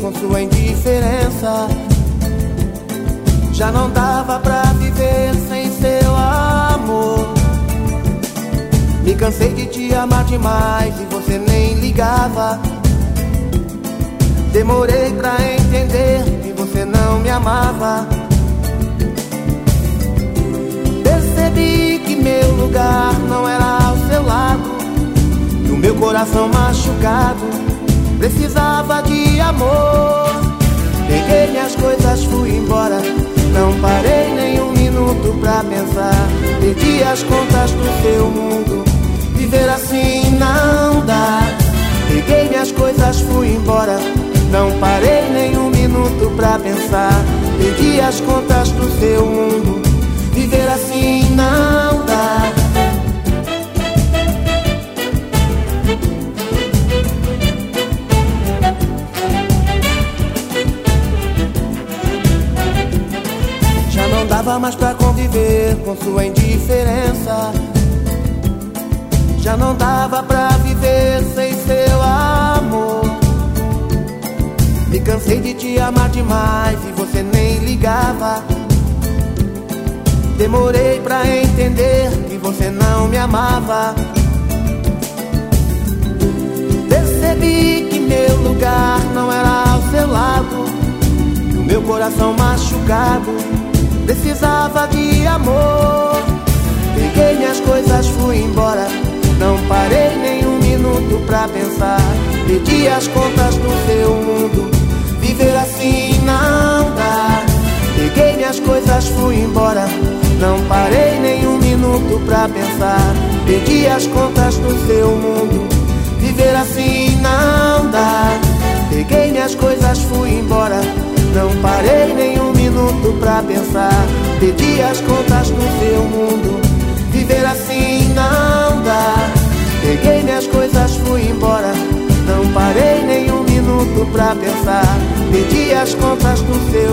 com sua indiferença. Já não dava pra viver sem seu amor. Me cansei de te amar demais e você nem ligava. Demorei pra entender que você não me amava. Percebi que meu lugar não era ao seu lado. E o meu coração machucado precisava de amor. Peguei minhas coisas, fui embora. Não parei nem um minuto pra pensar. Perdi as contas do seu mundo. Viver assim não dá. Peguei minhas coisas, fui embora. Não parei nem um minuto pra pensar. Perdi as contas do seu mundo. Viver assim não dá. Já não dava mais pra conviver com sua indiferença. Já não dava pra viver sem seu amor. Me cansei de te amar demais e você nem ligava. Demorei pra entender que você não me amava. Percebi que meu lugar não era ao seu lado. E o meu coração machucado precisava de amor. Peguei minhas coisas, fui embora. Não parei nem um minuto pra pensar. Perdi as contas do seu mundo. Viver assim não dá. Peguei minhas coisas, fui embora. Não parei nem um minuto pra pensar. Perdi as contas do seu mundo. Viver assim não dá. Peguei minhas coisas, fui embora. Não parei nem um minuto pra pensar. Perdi as contas do seu mundo. Viver assim não dá. Peguei minhas coisas, fui embora. Não parei nem um minuto pra pensar. Perdi as contas do seu